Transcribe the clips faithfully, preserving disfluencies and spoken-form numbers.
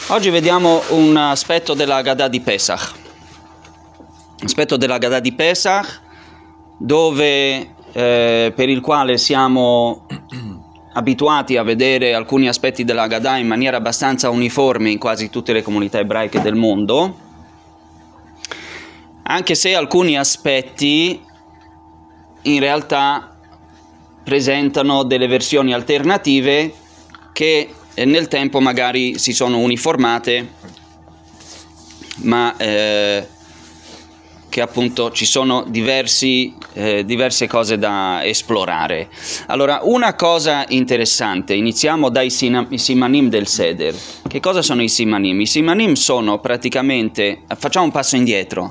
Oggi vediamo un aspetto della Haggadah di Pesach. Aspetto della Haggadah di Pesach dove, eh, per il quale siamo abituati a vedere alcuni aspetti della Haggadah in maniera abbastanza uniforme in quasi tutte le comunità ebraiche del mondo, anche se alcuni aspetti in realtà presentano delle versioni alternative che nel tempo magari si sono uniformate, ma eh, che appunto ci sono diversi, eh, diverse cose da esplorare. Allora, una cosa interessante, iniziamo dai simanim del Seder. Che cosa sono i simanim? I simanim sono praticamente, facciamo un passo indietro,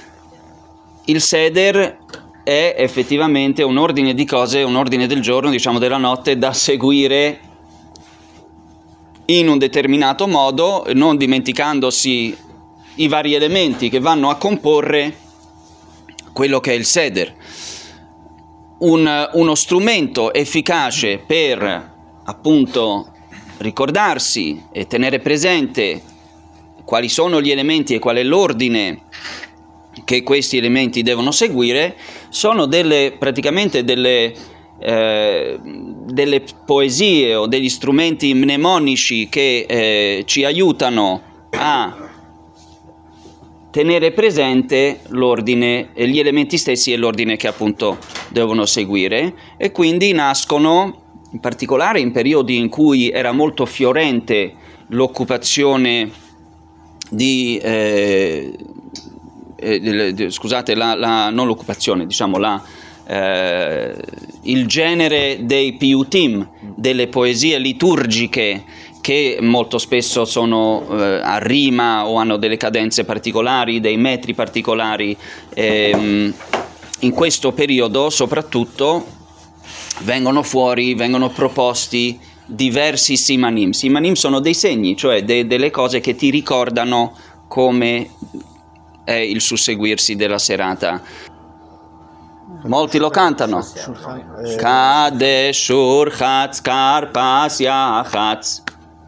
il Seder è effettivamente un ordine di cose, un ordine del giorno, diciamo della notte, da seguire in un determinato modo, non dimenticandosi i vari elementi che vanno a comporre quello che è il Seder. Un, uno strumento efficace per appunto ricordarsi e tenere presente quali sono gli elementi e qual è l'ordine che questi elementi devono seguire sono delle praticamente delle Eh, delle poesie o degli strumenti mnemonici che eh, ci aiutano a tenere presente l'ordine, gli elementi stessi e l'ordine che appunto devono seguire, e quindi nascono in particolare in periodi in cui era molto fiorente l'occupazione di eh, eh, scusate la, la, non l'occupazione diciamo la Eh, il genere dei piyutim, delle poesie liturgiche che molto spesso sono eh, a rima o hanno delle cadenze particolari, dei metri particolari. ehm, in questo periodo soprattutto vengono fuori, vengono proposti diversi simanim. Simanim sono dei segni, cioè de- delle cose che ti ricordano come è il susseguirsi della serata. Molti lo cantano. Kadesh urchatz karpas yachatz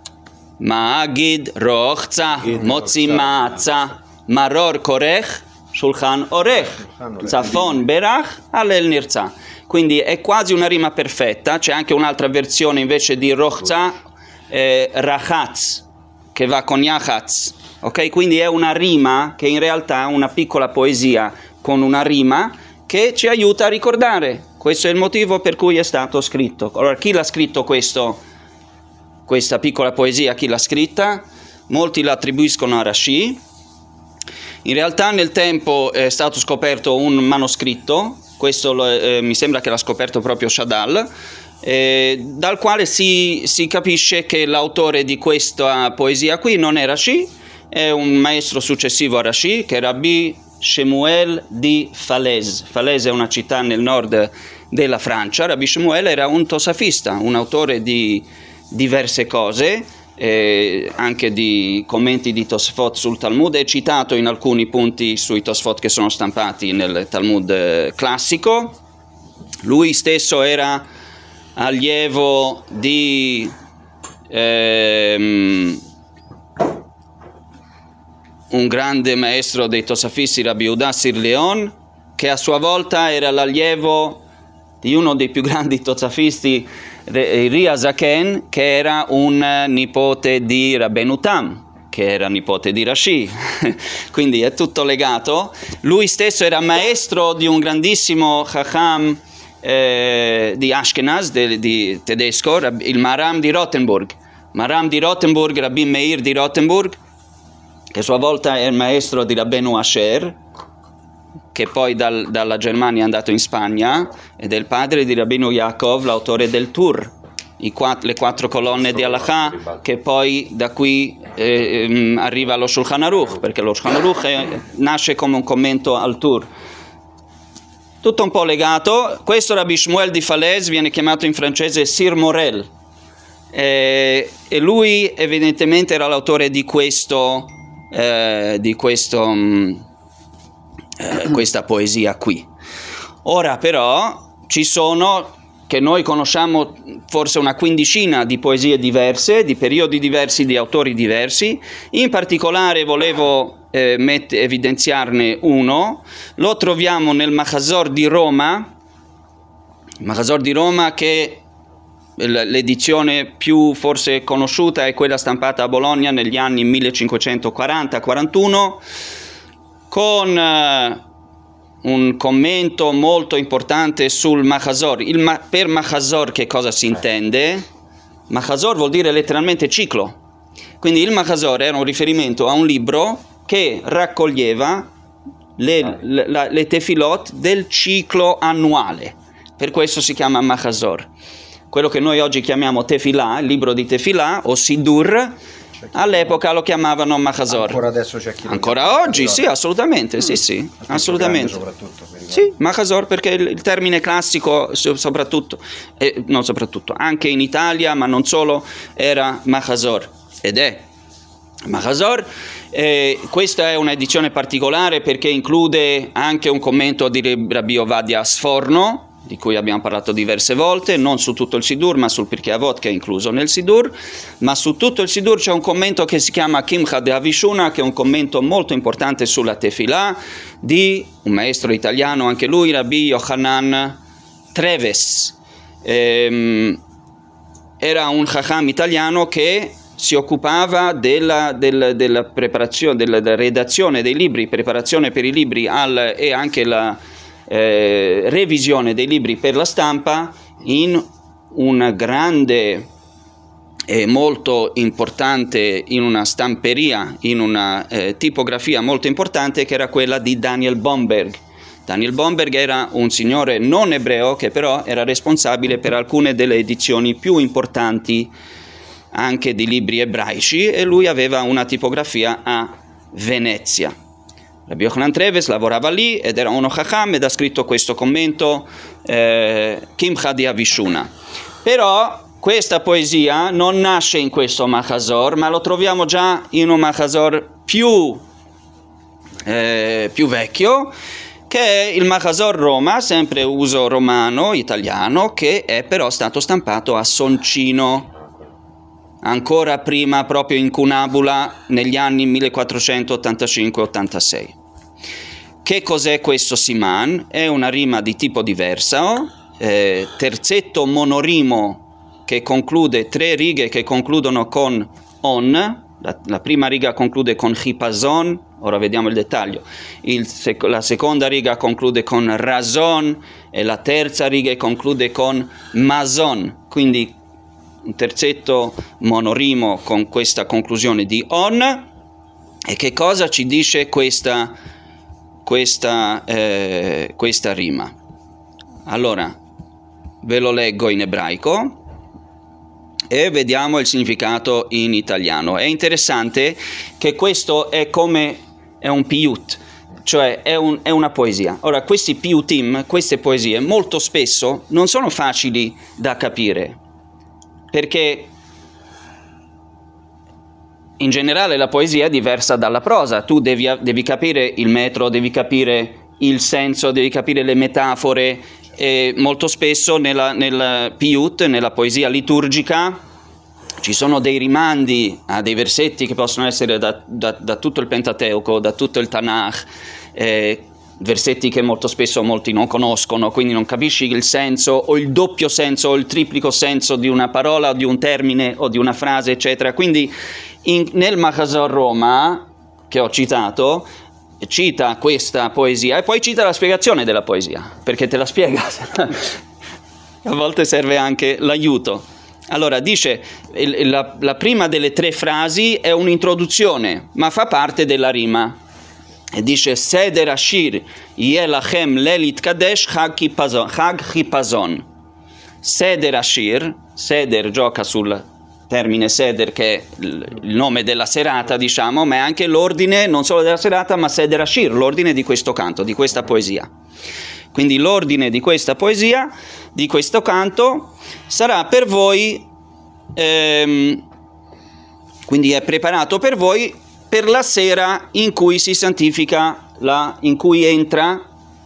Magid rochza motzi matza Maror korech shulchan orech Zafon berach alel nirza. Quindi è quasi una rima perfetta. C'è anche un'altra versione invece di rochza, eh, rachatz, che va con yachatz. Ok? Quindi è una rima che in realtà è una piccola poesia con una rima che ci aiuta a ricordare. Questo è il motivo per cui è stato scritto. Allora, chi l'ha scritto questo, questa piccola poesia? Chi l'ha scritta? Molti la attribuiscono a Rashi. In realtà nel tempo è stato scoperto un manoscritto, questo lo, eh, mi sembra che l'ha scoperto proprio Shadal, eh, dal quale si, si capisce che l'autore di questa poesia qui non è Rashi, è un maestro successivo a Rashi, che è Rabbi Shemuel di Falaise. Falaise è una città nel nord della Francia. Rabbi Shemuel era un tosafista, un autore di diverse cose, eh, anche di commenti di Tosfot sul Talmud. È citato in alcuni punti sui Tosfot che sono stampati nel Talmud classico. Lui stesso era allievo di ehm, un grande maestro dei Tosafisti, Rabbi Yehuda Sir Leon, che a sua volta era l'allievo di uno dei più grandi Tosafisti, Ria Zaken, che era un nipote di Rabbeinu Tam, che era nipote di Rashi. Quindi è tutto legato. Lui stesso era maestro di un grandissimo Chacham eh, di Ashkenaz, de, di tedesco, il Maram di Rothenburg. Maram di Rothenburg, Rabbi Meir di Rothenburg, che a sua volta è il maestro di Rabbeinu Asher, che poi dal, dalla Germania è andato in Spagna, ed è il padre di Rabbeinu Yaakov, l'autore del Tur, i quatt- le quattro colonne di Halakha, che poi da qui eh, arriva allo Shulchan Aruch, perché lo Shulchan Aruch è, nasce come un commento al Tur. Tutto un po' legato. Questo Rabbi Shmuel di Falaise viene chiamato in francese Sir Morel, eh, e lui evidentemente era l'autore di questo Eh, di questo, mh, eh, questa poesia qui. Ora però ci sono che noi conosciamo forse una quindicina di poesie diverse, di periodi diversi, di autori diversi. In particolare volevo eh, met- evidenziarne uno, lo troviamo nel Machazor di Roma, Machazor di Roma che l'edizione più forse conosciuta è quella stampata a Bologna negli anni millecinquecentoquaranta quarantuno, con eh, un commento molto importante sul Machazor. Il ma- per Machazor che cosa si intende? Machazor vuol dire letteralmente ciclo. Quindi il Machazor era un riferimento a un libro che raccoglieva le, le, le tefilot del ciclo annuale. Per questo si chiama Machazor. Quello che noi oggi chiamiamo Tefillah, il libro di Tefillah o Sidur, all'epoca lo chiamavano Machazor. Ancora adesso c'è chi Ancora oggi, sì, assolutamente, mm. sì, sì, assolutamente. Soprattutto, sì, Machazor, perché il, il termine classico, soprattutto, eh, non soprattutto, anche in Italia, ma non solo, era Machazor, ed è Machazor. Eh, questa è un'edizione particolare perché include anche un commento di Rabbi Ovadia Sforno, di cui abbiamo parlato diverse volte, non su tutto il Sidur, ma sul Pirkei Avot che è incluso nel Sidur, ma su tutto il Sidur c'è un commento che si chiama Kimcha de Avishuna, che è un commento molto importante sulla Tefillah, di un maestro italiano, anche lui, Rabbi Yochanan Treves. Ehm, era un Chacham italiano che si occupava della, della, della preparazione, della, della redazione dei libri, preparazione per i libri al, e anche la Eh, revisione dei libri per la stampa in una grande e molto importante, in una stamperia, in una eh, tipografia molto importante che era quella di Daniel Bomberg. Daniel Bomberg era un signore non ebreo che però era responsabile per alcune delle edizioni più importanti anche di libri ebraici e lui aveva una tipografia a Venezia. Rabbi Yochanan Treves lavorava lì ed era uno Chacham ed ha scritto questo commento eh, Kimcha di Avishuna. Però questa poesia non nasce in questo Machazor, ma lo troviamo già in un Machazor più, eh, più vecchio, che è il Machazor Roma, sempre uso romano, italiano, che è però stato stampato a Soncino, ancora prima proprio in Cunabula negli anni millequattrocentottantacinque ottantasei. Che cos'è questo Siman? È una rima di tipo diverso, eh, terzetto monorimo che conclude tre righe che concludono con on, la, la prima riga conclude con chipazon, ora vediamo il dettaglio, il sec- la seconda riga conclude con razon e la terza riga conclude con mazon, quindi un terzetto monorimo con questa conclusione di on. E che cosa ci dice questa, questa, eh, questa rima? Allora, ve lo leggo in ebraico e vediamo il significato in italiano. È interessante che questo è come è un piyut, cioè è, un, è una poesia. Ora, questi piyutim, queste poesie, molto spesso non sono facili da capire, perché in generale la poesia è diversa dalla prosa. Tu devi, devi capire il metro, devi capire il senso, devi capire le metafore, e molto spesso nella, nel piyut, nella poesia liturgica, ci sono dei rimandi a dei versetti che possono essere da, da, da tutto il Pentateuco, da tutto il Tanakh, eh, versetti che molto spesso molti non conoscono, quindi non capisci il senso o il doppio senso o il triplico senso di una parola o di un termine o di una frase, eccetera. Quindi in, nel Machazor Roma, che ho citato, cita questa poesia e poi cita la spiegazione della poesia, perché te la spiega. A volte serve anche l'aiuto. Allora dice, la, la prima delle tre frasi è un'introduzione, ma fa parte della rima. E dice Seder Ashir Yelachem Lelit Kadesh Chag Chipazon. Seder Ashir, Seder gioca sul termine Seder che è il nome della serata, diciamo, ma è anche l'ordine non solo della serata, ma Seder Ashir, l'ordine di questo canto, di questa poesia. Quindi l'ordine di questa poesia, di questo canto, sarà per voi, ehm, quindi è preparato per voi per la sera in cui si santifica, la, in cui entra,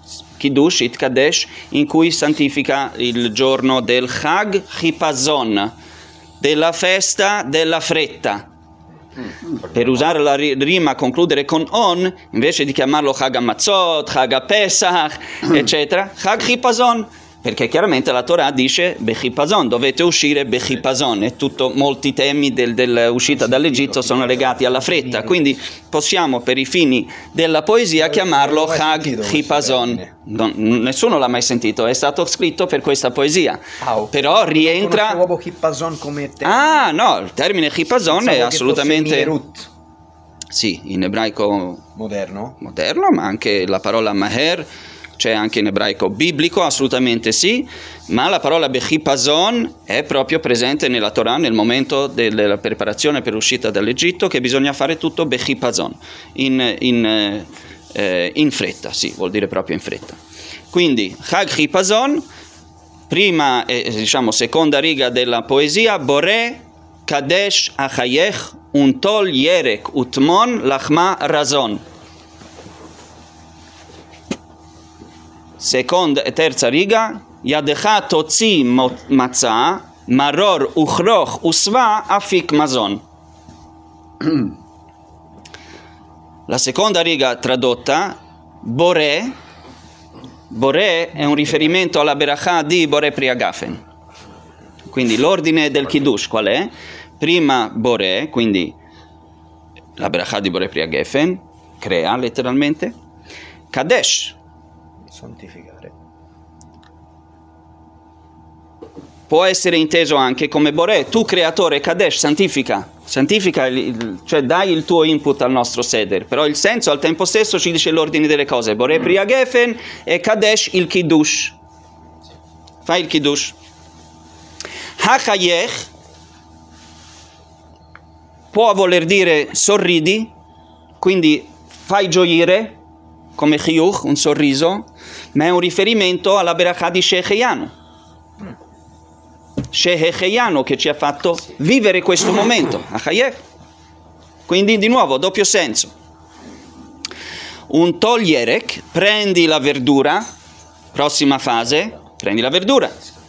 Kiddush, Itkadesh, in cui santifica il giorno del Chag Chipazon, della festa della fretta. Per usare la rima, concludere con on, invece di chiamarlo Chag HaMatzot, Chag HaPesach, eccetera, Chag Chipazon, perché chiaramente la Torah dice Bechipazon, dovete uscire Bechipazon, e tutto, molti temi del, dell'uscita dall'Egitto sono legati alla fretta, quindi possiamo per i fini della poesia chiamarlo Chag Chipazon. Non, nessuno l'ha mai sentito, è stato scritto per questa poesia, oh, però rientra... Non conoscevo Chipazon come termine. Ah no, il termine Chipazon è assolutamente... Sì, in ebraico moderno, moderno, ma anche la parola Maher c'è anche in ebraico biblico, assolutamente sì, ma la parola Bechipazon è proprio presente nella Torah nel momento della preparazione per l'uscita dall'Egitto, che bisogna fare tutto Bechipazon, in, in, eh, in fretta, sì, vuol dire proprio in fretta. Quindi Chag Chipazon, prima, eh, diciamo, seconda riga della poesia, Boré Kadesh Achayech Untol Yerek Utmon Lachma Razon. Seconda e terza riga, Yadecha Totzi Matzah, Maror Uchroch Usva Afik Mazon. La seconda riga tradotta, Boré, Boré è un riferimento alla Berachà di Boré Priagafen. Quindi l'ordine del Kiddush qual è? Prima Boré, quindi la Berachà di Boré Priagafen, crea letteralmente, Kadesh, santificare. Può essere inteso anche come Boré, tu creatore Kadesh, santifica, santifica, cioè dai il tuo input al nostro seder, però il senso al tempo stesso ci dice l'ordine delle cose, Boré Priagafen e Kadesh il Kiddush, fai il Kiddush. Hachayech può voler dire sorridi, quindi fai gioire, come chiyuch, un sorriso, ma è un riferimento alla Berachà di Shehecheyanu. Shehecheyanu che ci ha fatto vivere questo momento. Achayech. Quindi di nuovo, doppio senso. Un toglierek, prendi la verdura, prossima fase, prendi la verdura.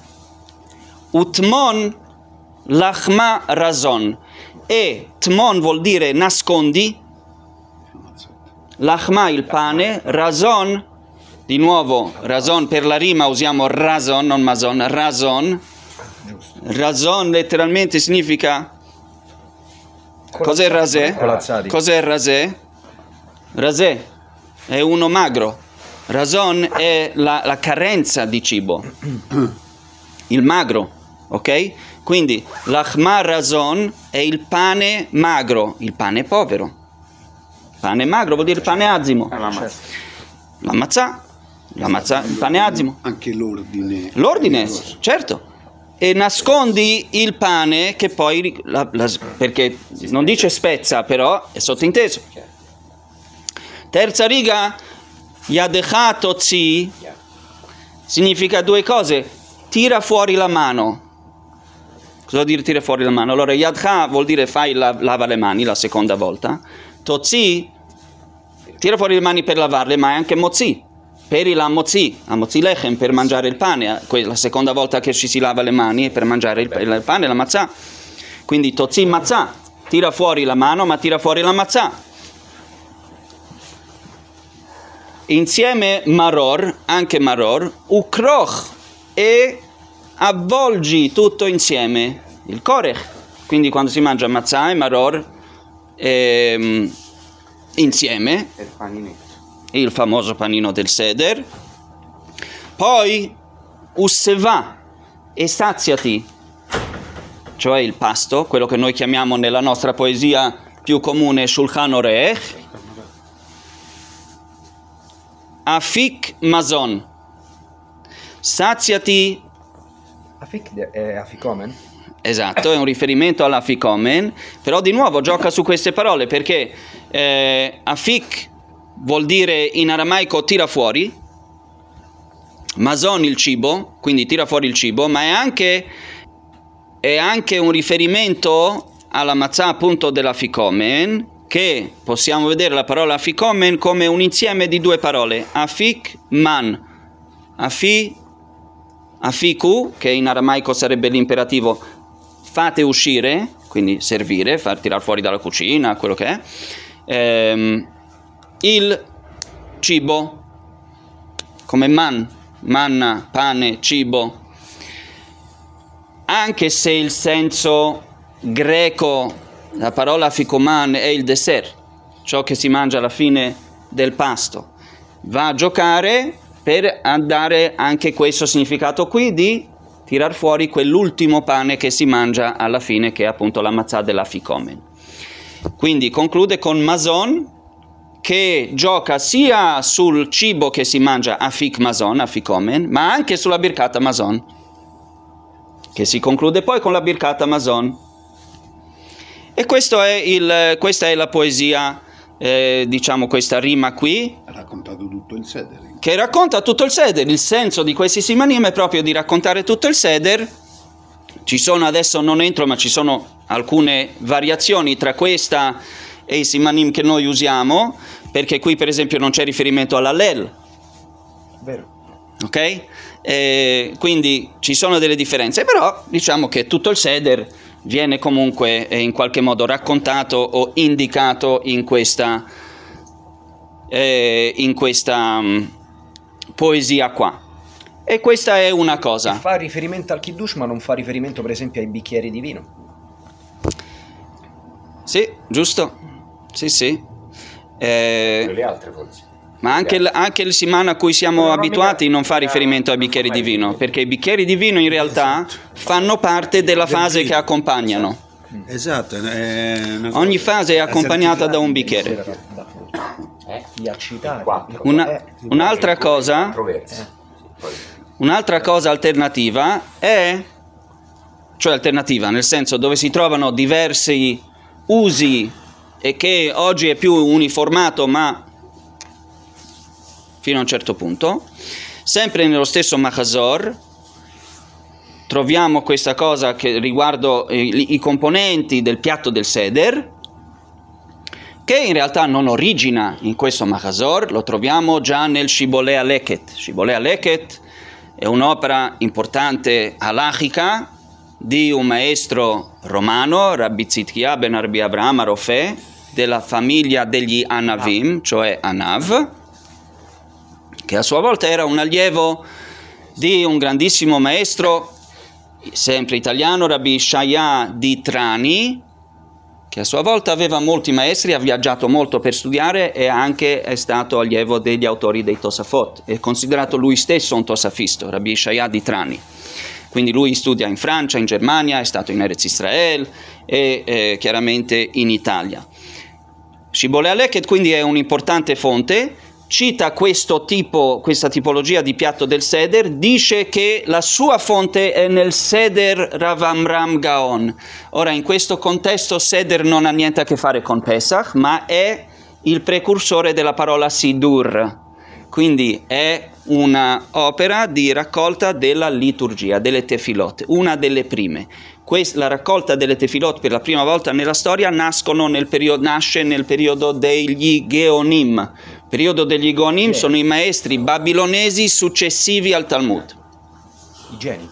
Utmon lachma razon. E tmon vuol dire nascondi, lachma il pane, razon, di nuovo razon per la rima usiamo razon, non mazon, razon. Razon letteralmente significa, cos'è rasè? Cos'è rasè? Rasè è uno magro, razon è la, la carenza di cibo, il magro, ok? Quindi l'achma razon è il pane magro, il pane povero. Pane magro vuol dire pane azimo. La matzah, la matzah, il pane azimo. Anche l'ordine. L'ordine, certo. E nascondi il pane che poi, la, la, perché non dice spezza, però è sottinteso. Terza riga, Yadecha Totzi, significa due cose. Tira fuori la mano. Cosa vuol dire tira fuori la mano? Allora Yadcha vuol dire fai la, lava le mani la seconda volta. Totzi, tira fuori le mani per lavarle, ma è anche Mozzi. Peri la Mozzi, a Mozzi Lechem per mangiare il pane. La seconda volta che ci si lava le mani è per mangiare il, il pane, la matzah. Quindi Totzi matzah, tira fuori la mano, ma tira fuori la matzah. Insieme maror, anche maror, ukroch, e avvolgi tutto insieme il korech. Quindi quando si mangia matzah e maror ehm, insieme, il famoso panino del seder, poi usseva, e saziati, cioè il pasto, quello che noi chiamiamo nella nostra poesia più comune Shulchan Orech, afik mazon, saziati. Afik è afikomen? Esatto, è un riferimento all'afikomen, però di nuovo gioca su queste parole, perché eh, afik vuol dire in aramaico tira fuori, mazon il cibo, quindi tira fuori il cibo, ma è anche, è anche un riferimento alla matzah appunto dell'afikomen, che possiamo vedere la parola afikomen come un insieme di due parole, afik man, afi, afiku, che in aramaico sarebbe l'imperativo fate uscire, quindi servire, far tirare fuori dalla cucina, quello che è, ehm, il cibo, come man, manna, pane, cibo, anche se il senso greco, la parola afikoman è il dessert, ciò che si mangia alla fine del pasto, va a giocare per dare anche questo significato qui di tirar fuori quell'ultimo pane che si mangia alla fine, che è appunto la matzah dell'afikomen. Quindi conclude con mazon, che gioca sia sul cibo che si mangia afik mazon, afikomen, ma anche sulla birkat mazon, che si conclude poi con la birkat mazon. E questo è il, questa è la poesia, eh, diciamo questa rima qui. Ha raccontato tutto il seder. Che racconta tutto il seder. Il senso di questi simanim è proprio di raccontare tutto il seder. Ci sono, adesso non entro, ma ci sono alcune variazioni tra questa e i simanim che noi usiamo, perché qui per esempio non c'è riferimento all'allel. Vero. Ok? E quindi ci sono delle differenze, però diciamo che tutto il seder viene comunque in qualche modo raccontato o indicato in questa, eh, in questa um, poesia qua. E questa è una cosa. Fa riferimento al kiddush, ma non fa riferimento per esempio ai bicchieri di vino. Sì, giusto. Sì, sì. Eh, Le altre forse. ma anche il, anche il siman a cui siamo abituati non fa riferimento ai bicchieri di vino, perché i bicchieri di vino in realtà fanno parte della fase che accompagnano. Esatto. È una Ogni cosa- fase è accompagnata da un bicchiere. Eh? Gli accitati. Quattro. Una- Eh, un'altra cosa, Controversi. Poi- un'altra cosa alternativa è, cioè alternativa nel senso dove si trovano diversi usi e che oggi è più uniformato, ma fino a un certo punto, sempre nello stesso Machazor troviamo questa cosa che riguardo i, i componenti del piatto del seder, che in realtà non origina in questo Machazor, lo troviamo già nel Shibolei Aleket. Shibolei Aleket è un'opera importante halachica di un maestro romano, Rabbi Tzidkia ben Rabbi Abraham Arofeh, della famiglia degli Anavim, cioè Anav, che a sua volta era un allievo di un grandissimo maestro, sempre italiano, Rabbi Shaya di Trani, che a sua volta aveva molti maestri, ha viaggiato molto per studiare e anche è stato allievo degli autori dei Tosafot, è considerato lui stesso un tosafisto, Rabbi Shaya di Trani. Quindi lui studia in Francia, in Germania, è stato in Eretz Israel e eh, chiaramente in Italia. Shibolei Aleket quindi è un'importante fonte, cita questo tipo, questa tipologia di piatto del seder, dice che la sua fonte è nel Seder Rav Amram Gaon. Ora in questo contesto seder non ha niente a che fare con Pesach, ma è il precursore della parola Sidur, quindi è una opera di raccolta della liturgia, delle tefilot, una delle prime. Questa, la raccolta delle tefilot per la prima volta nella storia nascono nel periodo, nasce nel periodo degli Geonim. Il periodo degli Geonim sono i maestri babilonesi successivi al Talmud. I geni.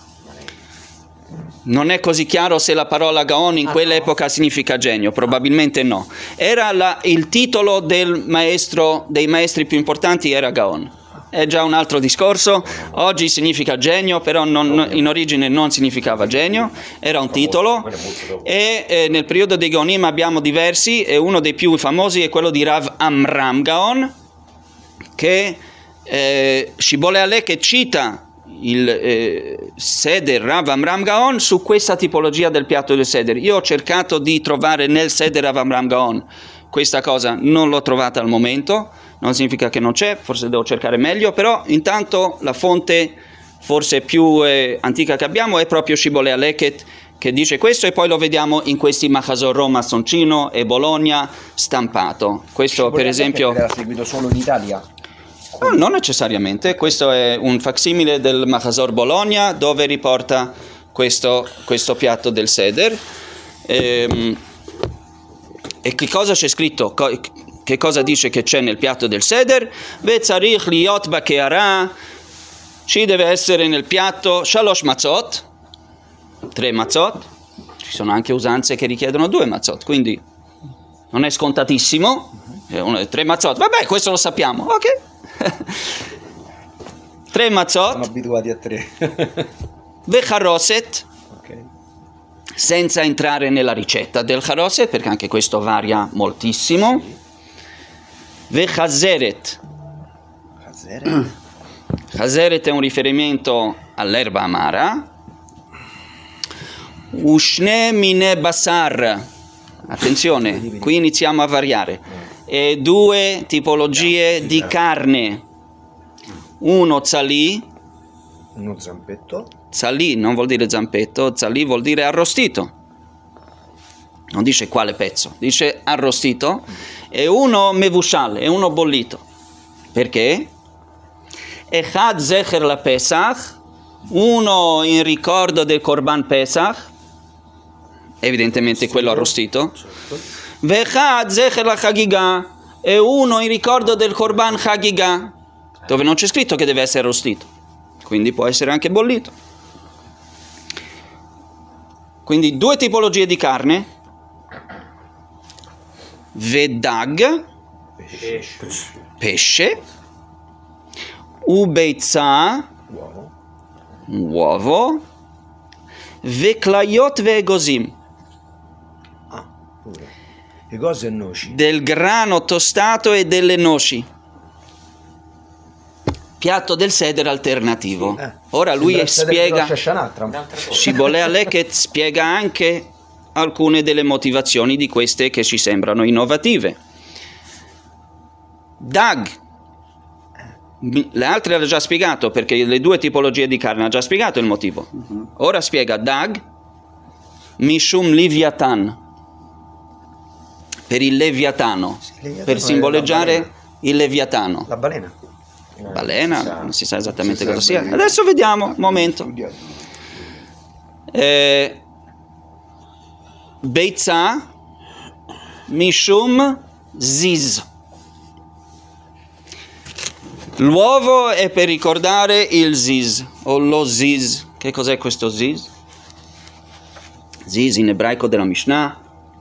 Non è così chiaro se la parola Gaon in quell'epoca significa genio, probabilmente no. Era la, il titolo del maestro, dei maestri più importanti era Gaon. È già un altro discorso, oggi significa genio, però non, in origine non significava genio, era un titolo, e eh, nel periodo dei Gaonim abbiamo diversi, e uno dei più famosi è quello di Rav Amram Gaon, che eh, Shibolei Aleket cita il eh, Seder Rav Amram Gaon su questa tipologia del piatto del Seder. Io ho cercato di trovare nel Seder Rav Amram Gaon questa cosa, non l'ho trovata al momento, non significa che non c'è, forse devo cercare meglio, però intanto la fonte forse più eh, antica che abbiamo è proprio Shibolei Aleket, che dice questo, e poi lo vediamo in questi Machazor Roma, Soncino e Bologna stampato. Questo per esempio Era seguito solo in Italia. no, non necessariamente, questo è un facsimile del Machazor Bologna dove riporta questo, questo piatto del Seder. Ehm, e che cosa c'è scritto? Co- che cosa dice che c'è nel piatto del Seder? Vetzarich liot bakeara ci deve essere nel piatto shalosh matzot, tre matzot. Ci sono anche usanze che richiedono due matzot, quindi non è scontatissimo. Tre matzot, vabbè, questo lo sappiamo, ok. Tre matzot. Siamo abituati a tre. Vecharoset, Ok. senza entrare nella ricetta del charoset, perché anche questo varia moltissimo. Vechazeret. Chazeret. Chazeret è un riferimento all'erba amara. Ushne mine basar. Attenzione, qui iniziamo a variare. E due tipologie di carne. Uno tzali. Uno zampetto. Tzali non vuol dire zampetto, tzali vuol dire arrostito. Non dice quale pezzo, dice arrostito. E uno mevushal, è uno bollito. Perché? Echad zecher la Pesach, uno in ricordo del Korban Pesach, evidentemente quello arrostito. Vechad zecher la Chagiga, e uno in ricordo del Korban Chagiga, dove non c'è scritto che deve essere arrostito, quindi può essere anche bollito. Quindi due tipologie di carne. Vedag, pesce, ubeitza, Uovo. uovo, veklayot veegozim, Ah, pure. E cose e noci. del grano tostato e delle noci. Piatto del seder alternativo. Eh, Ora lui sembra il sedere spiega, di Rosh Hashanah, tra un- Un'altra cosa. Shibboleh Aleket spiega anche alcune delle motivazioni di queste che ci sembrano innovative. Dag, le altre l'ha già spiegato, perché le due tipologie di carne ha già spiegato il motivo. Ora spiega Dag, Mishum Liviatan, per il Leviatano, Leviatano per è simboleggiare la il Leviatano. La balena. Balena, non si sa esattamente Non cosa si sa sia. bene. Adesso vediamo, momento. Studiato. Eh, Beitza Mishum Ziz. L'uovo è per ricordare il Ziz o lo Ziz. Che cos'è questo Ziz? Ziz in ebraico della Mishnah.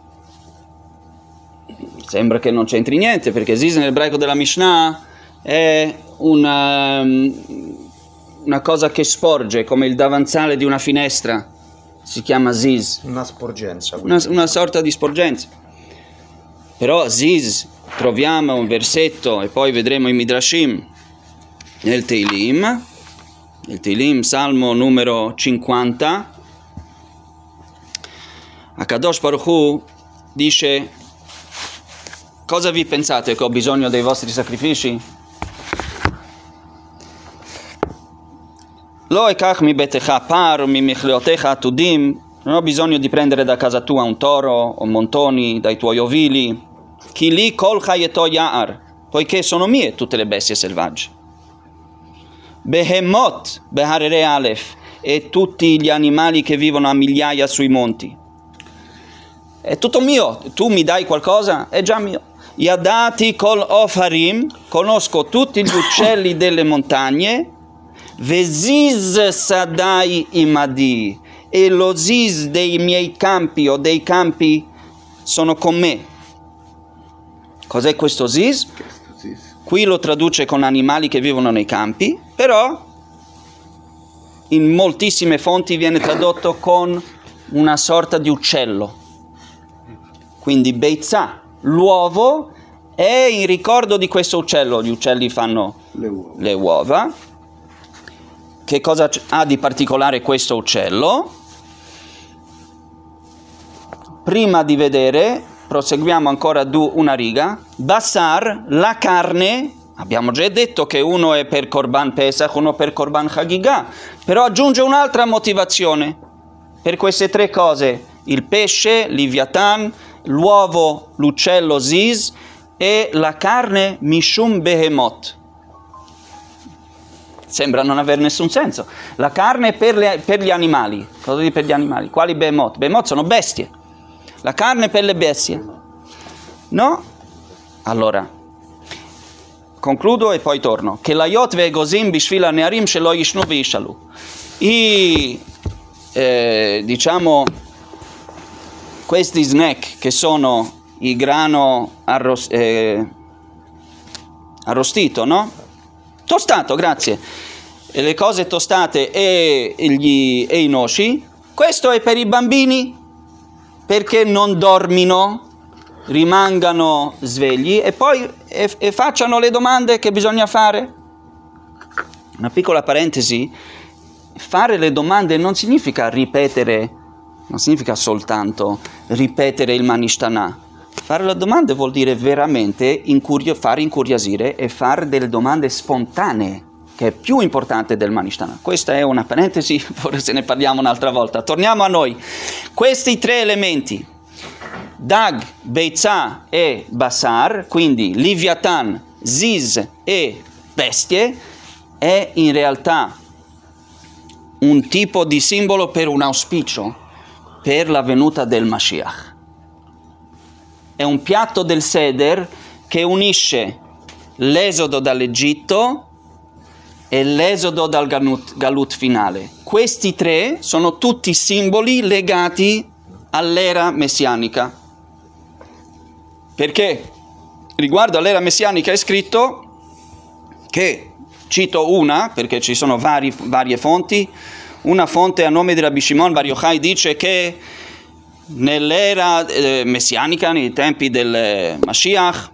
Sembra che non c'entri niente, perché Ziz in ebraico della Mishnah è una, una cosa che sporge come il davanzale di una finestra. Si chiama Ziz. Una sporgenza. Una, una sorta di sporgenza. Però Ziz, troviamo un versetto e poi vedremo i Midrashim nel Teilim, nel Teilim, Salmo numero cinquanta. Akadosh Baruch Hu dice: cosa vi pensate che ho bisogno dei vostri sacrifici? Lo ekach mi betecha par, mi michleotecha tudim. Non ho bisogno di prendere da casa tua un toro o montoni dai tuoi ovili. Ki li kol chayeto ya'ar, poiché sono mie tutte le bestie selvagge. Behemot beharere alef, e tutti gli animali che vivono a migliaia sui monti. È tutto mio, tu mi dai qualcosa, è già mio. Yadati kol ofarim, conosco tutti gli uccelli delle montagne. Veziz sadai imadi, e lo ziz dei miei campi o dei campi sono con me. Cos'è questo ziz? Qui lo traduce con animali che vivono nei campi, però in moltissime fonti viene tradotto con una sorta di uccello. Quindi beitza, l'uovo, è in ricordo di questo uccello. Gli uccelli fanno Le uova. le uova. Che cosa ha di particolare questo uccello? Prima di vedere, proseguiamo ancora du una riga. Basar, la carne. Abbiamo già detto che uno è per Korban Pesach, uno per Korban Chagiga, però aggiunge un'altra motivazione per queste tre cose: il pesce, Liviatan, l'uovo, l'uccello Ziz, e la carne Mishum Behemot. Sembra non avere nessun senso. La carne per, le, per gli animali. Cosa dice per gli animali? Quali Behemot? Behemot sono bestie. La carne per le bestie. No? Allora, concludo e poi torno. Che la yot ve'egozim bishvil hanearim shelo yishnu ve'ishalu. I, eh, diciamo, questi snack che sono il grano arros- eh, arrostito, no? Tostato, grazie. E le cose tostate e, gli, e i noci, questo è per i bambini perché non dormino, rimangano svegli e poi e, e facciano le domande che bisogna fare. Una piccola parentesi, fare le domande non significa ripetere, non significa soltanto ripetere il Manishtanah. Fare le domande vuol dire veramente incurio, fare incuriosire e fare delle domande spontanee, che è più importante del Manishtanah. Questa è una parentesi, forse ne parliamo un'altra volta. Torniamo a noi. Questi tre elementi, Dag, Beitzah e Basar, quindi Liviatan, Ziz e bestie, è in realtà un tipo di simbolo per un auspicio, per la venuta del Mashiach. È un piatto del Seder che unisce l'esodo dall'Egitto e l'esodo dal Galut, Galut finale. Questi tre sono tutti simboli legati all'era messianica. Perché riguardo all'era messianica è scritto che, cito una, perché ci sono vari, varie fonti, una fonte a nome di Rabbi Shimon Bar Yochai dice che nell'era eh, messianica, nei tempi del eh, Mashiach,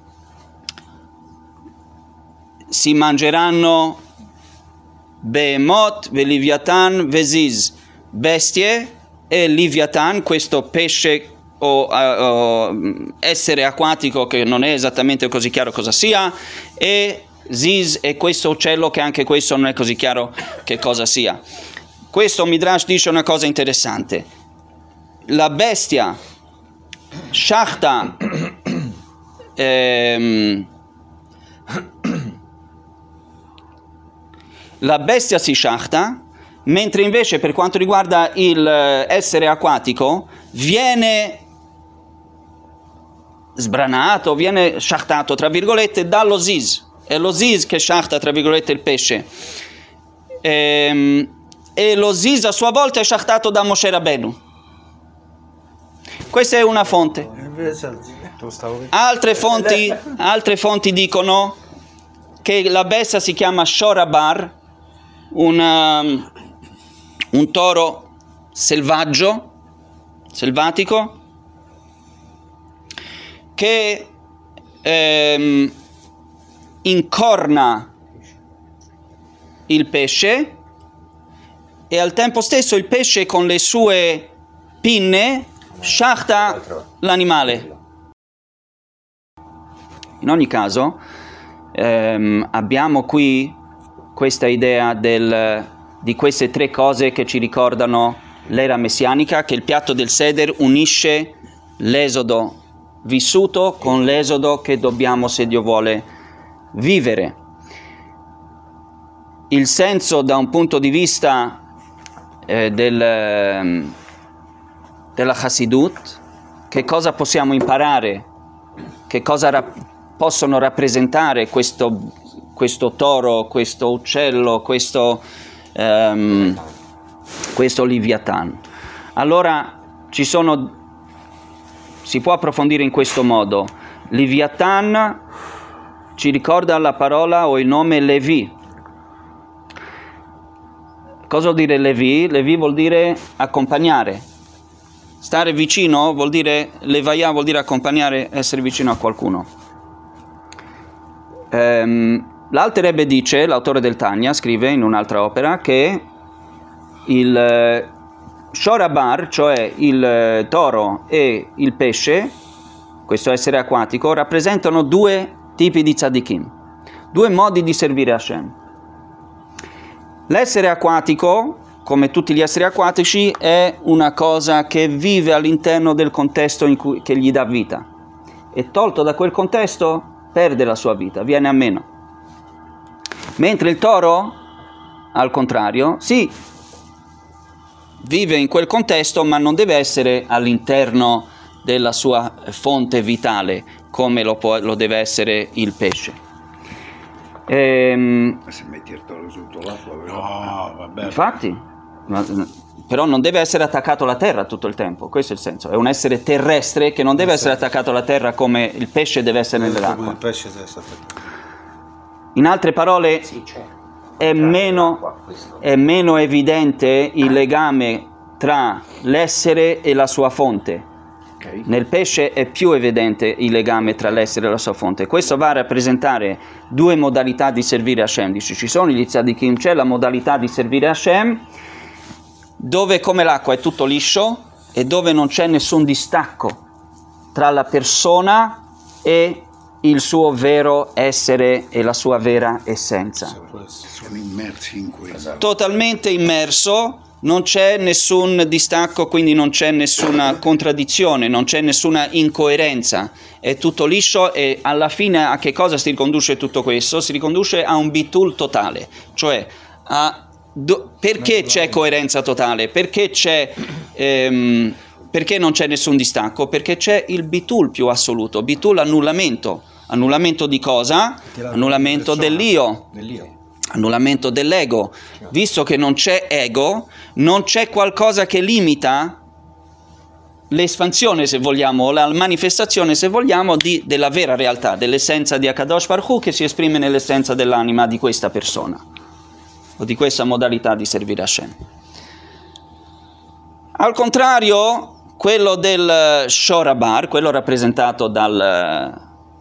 si mangeranno Behemoth, Veliviatan, Veziz, bestie e Liviatan, questo pesce o, uh, uh, essere acquatico che non è esattamente così chiaro cosa sia, e Ziz è questo uccello che anche questo non è così chiaro che cosa sia. Questo Midrash dice una cosa interessante. La bestia Shachta ehm, la bestia si shachta, mentre invece per quanto riguarda il essere acquatico viene sbranato, viene shachtato tra virgolette dallo ziz. È lo ziz che shachta tra virgolette il pesce. Ehm, e lo ziz a sua volta è shachtato da Moshe Rabbeinu. Questa è una fonte. Altre fonti, altre fonti dicono che la bestia si chiama Shorabar, un, um, un toro selvaggio, selvatico, che ehm, incorna il pesce e al tempo stesso il pesce con le sue pinne shachta l'animale. In ogni caso ehm, abbiamo qui questa idea del, di queste tre cose che ci ricordano l'era messianica, che il piatto del Seder unisce l'esodo vissuto con l'esodo che dobbiamo, se Dio vuole, vivere. Il senso da un punto di vista eh, del, della Chassidut, che cosa possiamo imparare, che cosa rap- possono rappresentare questo, questo toro, questo uccello, questo, um, questo Liviatan. Allora ci sono, si può approfondire in questo modo. Liviatan ci ricorda la parola o il nome Levi. Cosa vuol dire Levi? Levi vuol dire accompagnare. Stare vicino vuol dire, Levaya vuol dire accompagnare, essere vicino a qualcuno. Ehm, L'Alter Rebbe dice, l'autore del Tanya, scrive in un'altra opera, che il eh, Shorabar, cioè il eh, toro e il pesce, questo essere acquatico, rappresentano due tipi di tzadikim, due modi di servire Hashem. L'essere acquatico, come tutti gli esseri acquatici, è una cosa che vive all'interno del contesto in cui, che gli dà vita. E tolto da quel contesto, perde la sua vita, viene a meno. Mentre il toro, al contrario, sì, vive in quel contesto, ma non deve essere all'interno della sua fonte vitale, come lo, può, lo deve essere il pesce. Ehm, Ma se metti il toro sotto l'acqua, no, vabbè. infatti, ma- però non deve essere attaccato alla terra tutto il tempo, questo è il senso. È un essere terrestre che non deve essere attaccato alla terra come il pesce deve essere Come nell'acqua. il pesce deve essere attaccato. In altre parole, Sì, certo. è meno, Qua, questo. è meno evidente il legame tra l'essere e la sua fonte. Ok. Nel pesce è più evidente il legame tra l'essere e la sua fonte. Questo va a rappresentare due modalità di servire Hashem. Dice, ci sono gli tzadikim, c'è la modalità di servire Hashem, dove come l'acqua è tutto liscio e dove non c'è nessun distacco tra la persona e il suo vero essere e la sua vera essenza. Siamo immersi in quello. Totalmente immerso, non c'è nessun distacco, quindi non c'è nessuna contraddizione, non c'è nessuna incoerenza, è tutto liscio e alla fine a che cosa si riconduce tutto questo? Si riconduce a un bitul totale, cioè a do, perché c'è coerenza totale? Perché c'è ehm, perché non c'è nessun distacco? Perché c'è il bitul più assoluto, bitul annullamento, annullamento di cosa? Annullamento dell'io. Dell'io. Annullamento dell'ego. Visto che non c'è ego, non c'è qualcosa che limita l'espansione, se vogliamo, la manifestazione, se vogliamo, di, della vera realtà, dell'essenza di Akadosh Baruch Hu che si esprime nell'essenza dell'anima di questa persona o di questa modalità di servire Hashem. Al contrario, quello del Shorabar, quello rappresentato dal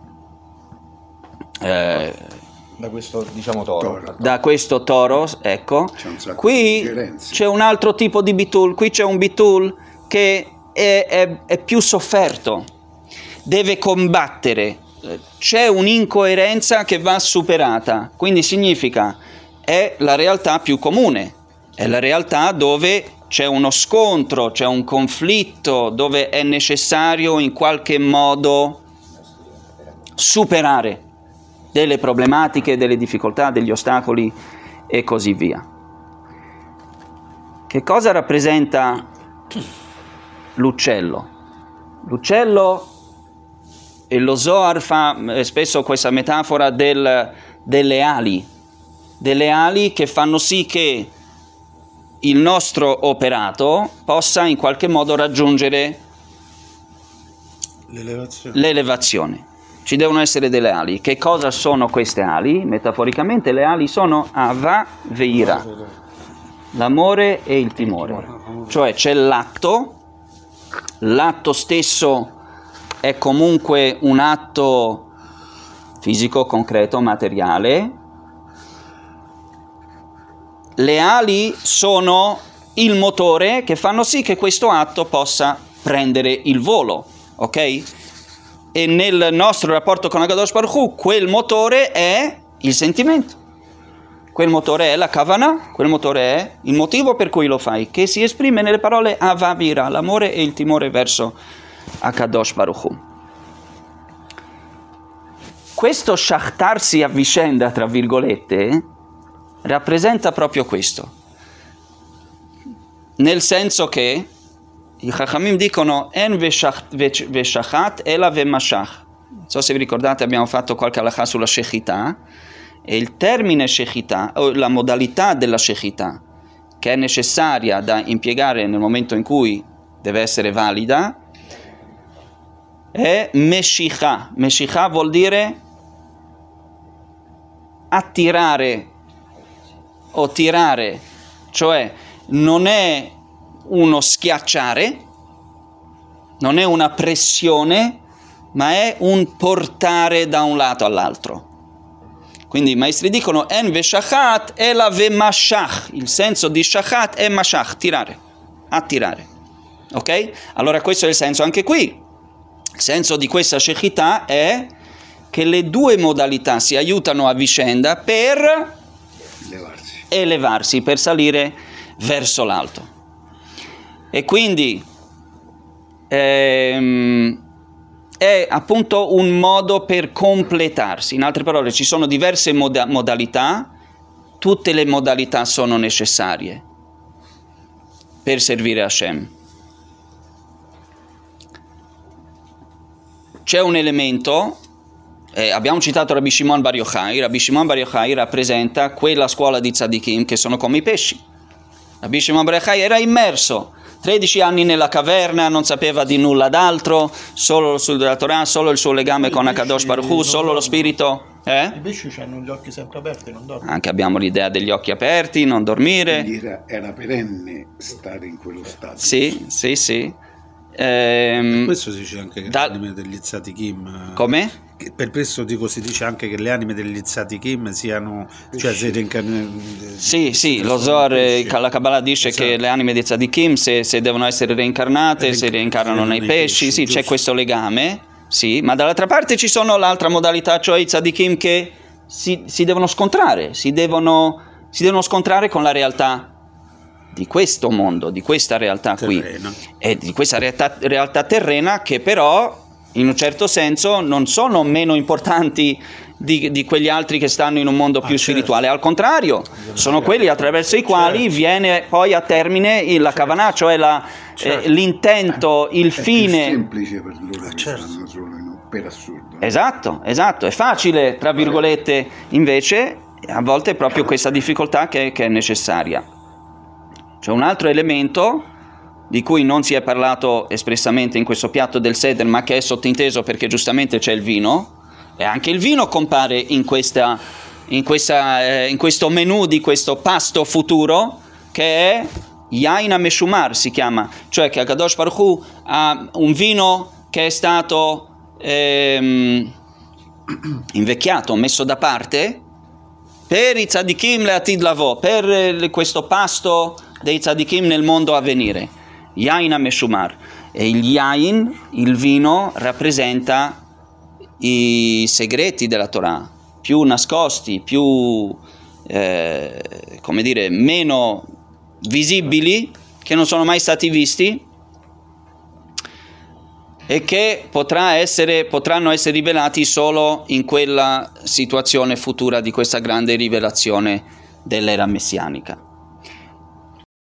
eh, Da questo, diciamo, toro. Toro. da questo toro, ecco, C'è un sacco qui di ingerenze. c'è un altro tipo di bitul, qui c'è un bitul che è, è, è più sofferto, deve combattere, c'è un'incoerenza che va superata, quindi significa è la realtà più comune, è la realtà dove c'è uno scontro, c'è un conflitto, dove è necessario in qualche modo superare delle problematiche, delle difficoltà, degli ostacoli e così via. Che cosa rappresenta l'uccello? L'uccello, e lo Zohar fa spesso questa metafora del, delle ali, delle ali che fanno sì che il nostro operato possa in qualche modo raggiungere L'elevazione. l'elevazione. Ci devono essere delle ali. Che cosa sono queste ali? Metaforicamente le ali sono Ava Veira, l'amore e il timore. Cioè c'è l'atto, l'atto stesso è comunque un atto fisico, concreto, materiale. Le ali sono il motore che fanno sì che questo atto possa prendere il volo, ok? E nel nostro rapporto con Akadosh Baruch Hu, quel motore è il sentimento. Quel motore è la kavana, quel motore è il motivo per cui lo fai, che si esprime nelle parole avavira, l'amore e il timore verso Akadosh Baruch Hu. Questo shachtarsi a vicenda, tra virgolette, rappresenta proprio questo. Nel senso che i Chachamim dicono en veshachat ela vemashach. Non so se vi ricordate, abbiamo fatto qualche halakha sulla shechità, e il termine shechità, o la modalità della shechità, che è necessaria da impiegare nel momento in cui deve essere valida, è meshicha. Meshicha vuol dire attirare o tirare, cioè non è uno schiacciare, non è una pressione, ma è un portare da un lato all'altro. Quindi i maestri dicono en veshachat ela vemashach, il senso di shachat è mashach, tirare, attirare. Ok? Allora questo è il senso anche qui. Il senso di questa shechità è che le due modalità si aiutano a vicenda per Elevarsi. elevarsi, per salire verso l'alto. E quindi ehm, è appunto un modo per completarsi. In altre parole, ci sono diverse moda- modalità, tutte le modalità sono necessarie per servire Hashem. C'è un elemento eh, abbiamo citato Rabbi Shimon Bar Yochai. Rabbi Shimon Bar Yochai rappresenta quella scuola di tzadikim che sono come i pesci. Rabbi Shimon Bar Yochai era immerso tredici anni nella caverna, non sapeva di nulla d'altro, solo sulla Torah, solo il suo legame con Akadosh Baruch Hu, solo lo spirito. Eh? I pesci hanno gli occhi sempre aperti, non dormono. Anche abbiamo l'idea degli occhi aperti, non dormire. Quindi era, era perenne stare in quello stato. Sì, sì, sì. Ehm, Questo si dice anche che da- le anime degli tzadikim. come? che Per questo dico, si dice anche che le anime degli tzadikim siano, cioè si reincarnano. Sì, sì, lo Zohar, eh, la Kabbalah dice Esatto. che le anime dei tzadikim, se, se devono essere reincarnate, si reincarnano nei nei pesci, pesci, sì, c'è giusto. questo legame, sì, ma dall'altra parte ci sono l'altra modalità, cioè i tzadikim che si, si devono scontrare, si devono, si devono scontrare con la realtà di questo mondo, di questa realtà qui, Terrena. e di questa realtà, realtà terrena che però in un certo senso non sono meno importanti di, di quegli altri che stanno in un mondo più certo. spirituale, al contrario, sono quelli attraverso i quali Certo. viene poi a termine il- la kavanah, cioè la, Certo. eh, l'intento, il È più fine. semplice per loro che certo. stanno solo in, per assurdo. Esatto, esatto, è facile, tra virgolette, invece a volte è proprio questa difficoltà che, che è necessaria. C'è un altro elemento di cui non si è parlato espressamente in questo piatto del Seder, ma che è sottinteso perché giustamente c'è il vino, e anche il vino compare in, questa, in, questa, eh, in questo menù di questo pasto futuro, che è Yain HaMeshumar, si chiama, cioè che Akadosh Baruch Hu ha un vino che è stato ehm, invecchiato, messo da parte per i tzadikim le'atid lavo, per eh, questo pasto dei tzadikim nel mondo a venire. Yain HaMeshumar. E il yain, il vino, rappresenta i segreti della Torah, più nascosti, più, eh, come dire, meno visibili, che non sono mai stati visti e che potrà essere, potranno essere rivelati solo in quella situazione futura di questa grande rivelazione dell'era messianica.